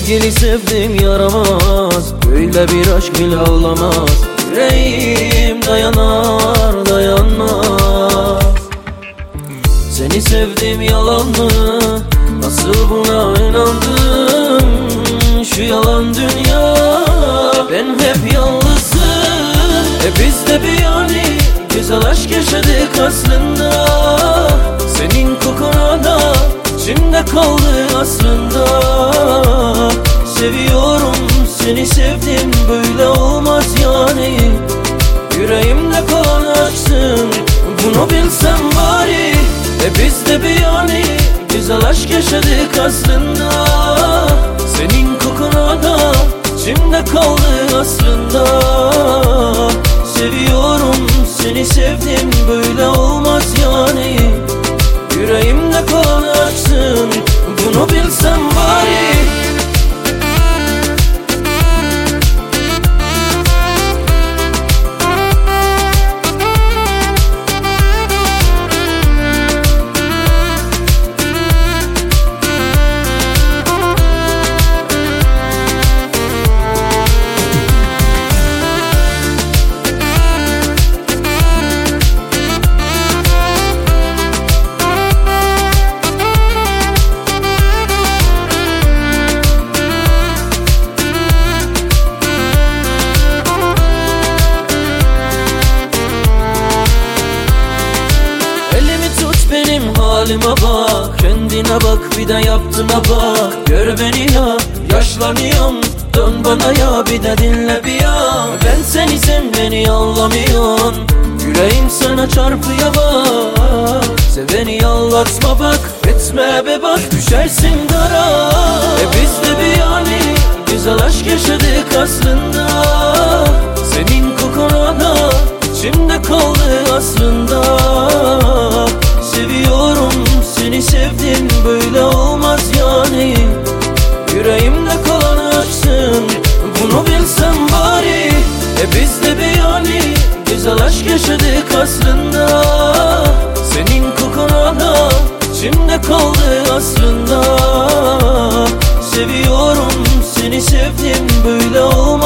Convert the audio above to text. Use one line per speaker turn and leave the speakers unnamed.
sevgili sevdim yaramaz, böyle bir aşk bile olamaz. Yüreğim dayanar dayanmaz. Seni sevdim yalan mı? Nasıl buna inandın? Şu yalan dünya, ben hep yalnızım. Biz de bir yani güzel aşk yaşadık aslında. Senin kokuna da içimde kaldı aslında. Seviyorum seni sevdim, böyle olmaz yani. Yüreğimde kalan aşksın, bunu bilsem bari. Biz de bir yani güzel aşk yaşadık aslında. Senin kokuna da içimde kaldı aslında. Seviyorum seni sevdim, böyle olmaz yani. Yüreğimde kalan aşksın, bunu bilsem bari. Halime bak, kendine bak, bir de yaptığıma bak. Gör beni ya, yaşlanıyorum, dön bana ya, bir de dinle bir ya. Ben seni, sen beni anlamıyorsun. Yüreğim sana çarpıyor bak. Seveni yallatma bak, etme be bak, düşersin dara. Biz de bir yani güzel aşk yaşadık aslında. Senin kokuna da içimde kaldı aslında. Seviyorum seni sevdim, böyle olmaz yani. Yüreğimde kalan aşksın, bunu bilsem bari. Biz de bir yani güzel aşk yaşadık aslında. Senin kokuna da içimde kaldı aslında. Seviyorum seni sevdim, böyle olmaz.